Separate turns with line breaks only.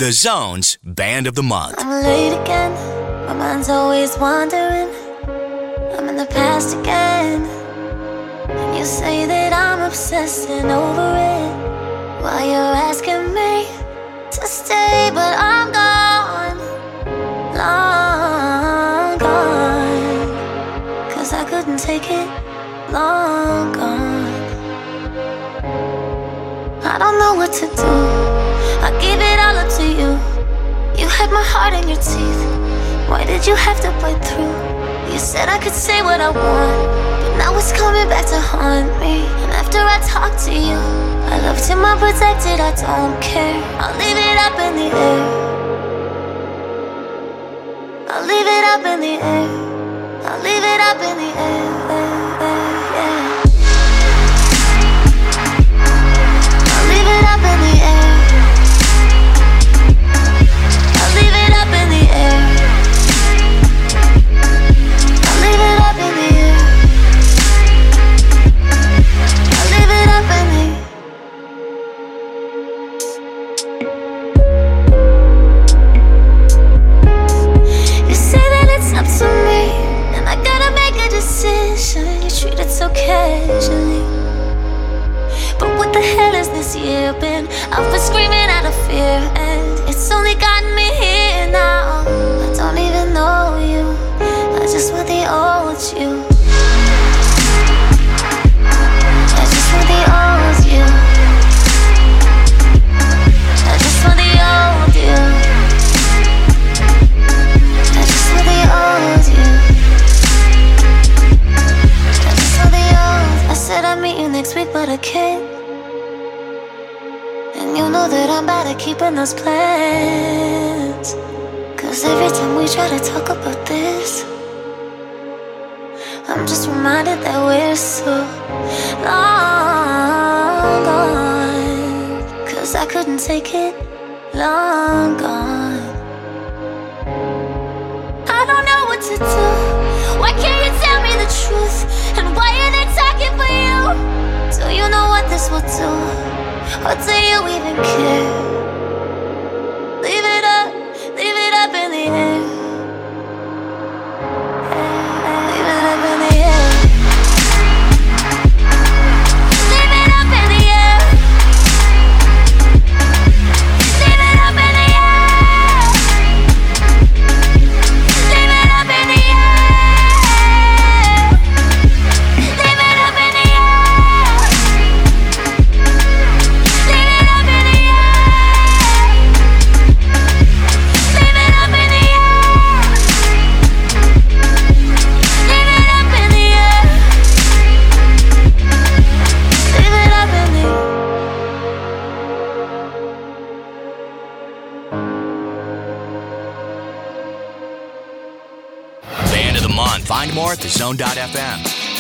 The Zone's Band of the Month.
I'm late again, my mind's always wandering. I'm in the past again, and you say that I'm obsessing over it. While you're asking me to stay, but I'm gone, long gone. 'Cause I couldn't take it, long gone. I don't know what to do, I gave it all up to you. You had my heart in your teeth, why did you have to bite through? You said I could say what I want, but now it's coming back to haunt me. And after I talk to you, I loved him unprotected, I don't care. I'll leave it up in the air, I'll leave it up in the air, I'll leave it up in the air, yeah. I'll leave it up in the air, I'll leave it up in the air, I'll leave it up in the air, I'll leave it up in the air. You say that it's up to me, and I gotta make a decision. You treat it so casually, but what the hell has this year been? I've been screaming out of fear, and it's only gotten me here now. I don't even know you, I just want the old you, I just want the old you, I just want the old you, I just want the old you, I just want the old. I said I'd meet you next week, but I can't. And you know that I'm bad at keeping those plans, 'cause every time we try to talk about this, I'm just reminded that we're so long gone. 'Cause I couldn't take it, long gone. I don't know what to do, why can't you tell me the truth? And why are they talking for you? Do you know what this will do? Or do you even care? Leave it up in the air, leave it up in the air, leave it up in the air, leave it up in the air, leave it up in the air, leave it up in the air, leave it up in the air, leave it up in the air, leave it up in the air, leave it up in the air.
Band of the Month. Find more at thezone.fm.